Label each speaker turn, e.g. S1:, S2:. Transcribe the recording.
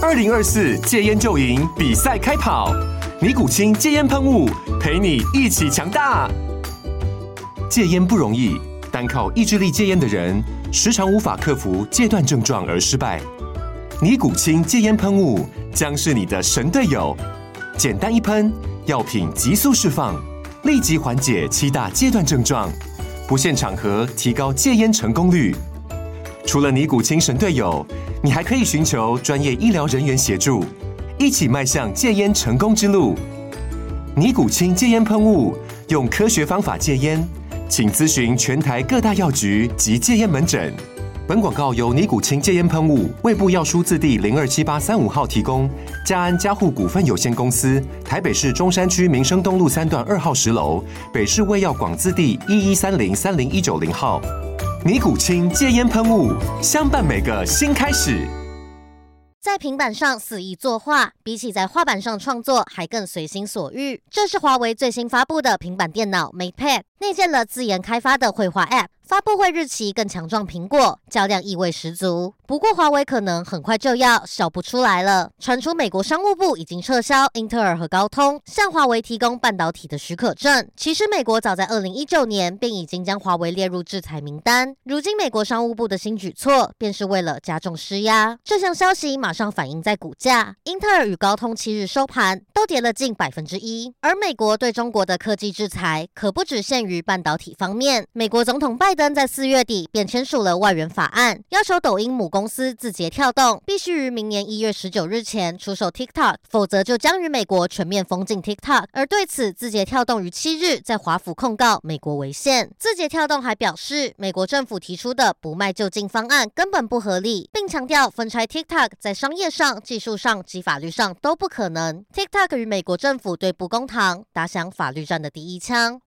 S1: 2024戒烟就赢比赛开跑，尼古清戒烟喷雾陪你一起强大。戒烟不容易，单靠意志力戒烟的人，时常无法克服戒断症状而失败。尼古清戒烟喷雾将是你的神队友，简单一喷，药品急速释放，立即缓解7大戒断症状，不限场合提高戒烟成功率。除了尼古清神队友，你还可以寻求专业医疗人员协助，一起迈向戒烟成功之路。尼古清戒烟喷雾，用科学方法戒烟，请咨询全台各大药局及戒烟门诊。本广告由尼古清戒烟喷雾、卫部药书字第027835号提供，嘉安嘉护股份有限公司，台北市中山区民生东路3段2号10楼，北市卫药广字第1130-30190号。尼古清戒烟喷雾，相伴每个新开始。
S2: 在平板上肆意作画，比起在画板上创作还更随心所欲。这是华为最新发布的平板电脑 MatePad， 内建了自研开发的绘画 App， 发布会日期更强壮苹果，较量意味十足。不过华为可能很快就要笑不出来了。传出美国商务部已经撤销英特尔和高通向华为提供半导体的许可证。其实美国早在2019年便已经将华为列入制裁名单，如今美国商务部的新举措便是为了加重施压。这项消息马上反映在股价，英特尔与高通7日收盘都跌了近 1%。 而美国对中国的科技制裁可不只限于半导体方面，美国总统拜登在4月底便签署了外援法案，要求抖音母公司字节跳动必须于明年1月19日前出售 TikTok， 否则就将与美国全面封禁 TikTok。 而对此，字节跳动于7日在华府控告美国违宪。字节跳动还表示，美国政府提出的不卖就禁方案根本不合理，并强调分拆 TikTok 在商业上、技术上及法律上都不可能。TikTok 与美国政府对簿公堂，打响法律战的第一枪。